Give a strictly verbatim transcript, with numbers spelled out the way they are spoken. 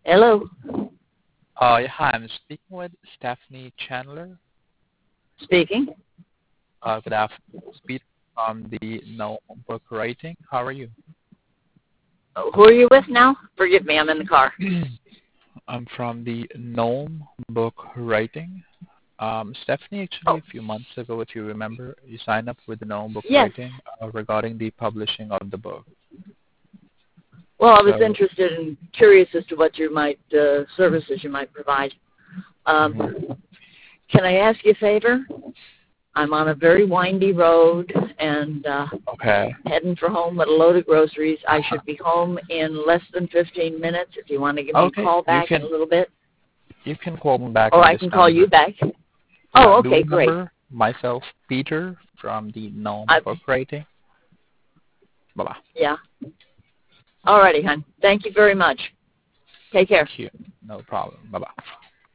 Hello. Uh, yeah, hi, I'm speaking with Stephanie Chandler. Speaking. Uh, good afternoon. Speaking from the No Book Writing. How are you? Oh, who are you with now? Forgive me, I'm in the car. I'm from the Gnome Book Writing. Um, Stephanie, actually, Oh, a few months ago, if you remember, you signed up with the Gnome Book yes. Writing uh, regarding the publishing of the book. Well, I was So, interested and curious as to what you might, uh, services you might provide. Um, mhm. can I ask you a favor? I'm on a very windy road and uh, Okay. heading for home with a load of groceries. I should be home in less than fifteen minutes if you want to give me a Okay, call you back in a can little bit. you can call me back Or on I this can call you number. back. Yeah, Oh, do okay, great. remember myself, Peter, from the Gnome I, Book Writing. Bye-bye. yeah. All righty, hon. Thank you very much. Take care. Thank you. No problem. Bye-bye.